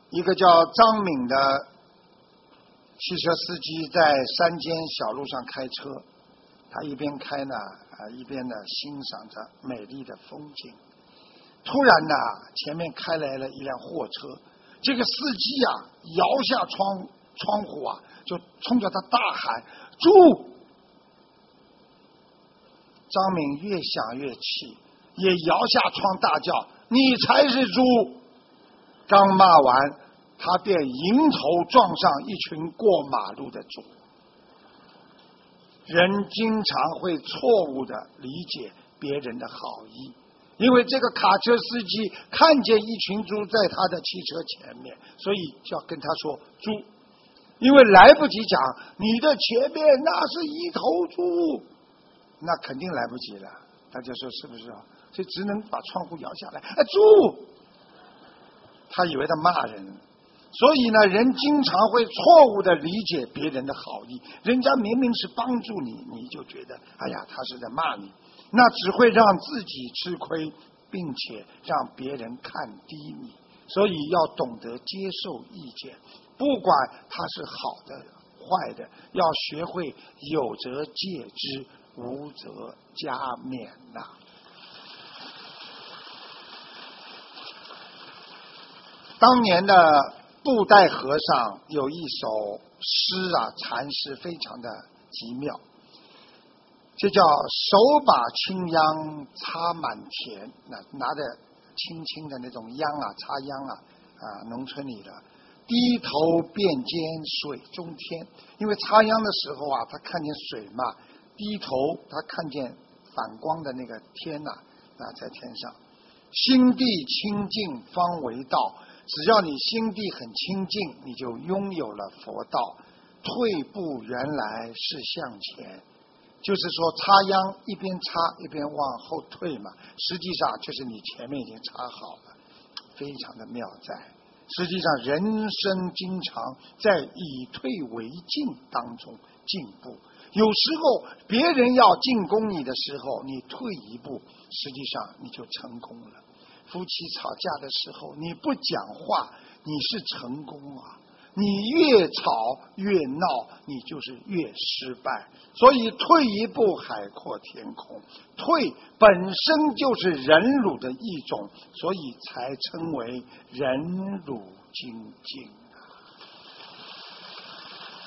一个叫张敏的汽车司机在山间小路上开车，他一边开呢，一边呢欣赏着美丽的风景。突然呢，前面开来了一辆货车，这个司机啊，摇下窗户啊，就冲着他大喊：“猪！”张敏越想越气，也摇下窗大叫：“你才是猪！”刚骂完，他便迎头撞上一群过马路的猪。人经常会错误的理解别人的好意，因为这个卡车司机看见一群猪在他的汽车前面，所以就要跟他说猪，因为来不及讲你的前面那是一头猪，那肯定来不及了。大家说是不是啊？所以只能把窗户摇下来，猪！他以为他骂人，所以呢，人经常会错误的理解别人的好意，人家明明是帮助你，你就觉得哎呀，他是在骂你，那只会让自己吃亏，并且让别人看低你。所以要懂得接受意见，不管它是好的坏的，要学会有则戒之，无则加勉呐。当年的布袋和尚有一首诗啊，禅诗非常的极妙，这叫手把青秧插满田，拿着青青的那种秧啊，插秧啊，农村里的低头便见水中天，因为插秧的时候啊，他看见水嘛，低头他看见反光的那个天呐，在天上。心地清净方为道，只要你心地很清净，你就拥有了佛道。退步原来是向前，就是说插秧一边插一边往后退嘛，实际上就是你前面已经插好了，非常的妙在。实际上人生经常在以退为进当中进步，有时候别人要进攻你的时候，你退一步，实际上你就成功了。夫妻吵架的时候，你不讲话，你是成功啊。你越吵越闹，你就是越失败。所以退一步海阔天空，退本身就是忍辱的一种，所以才称为忍辱精进。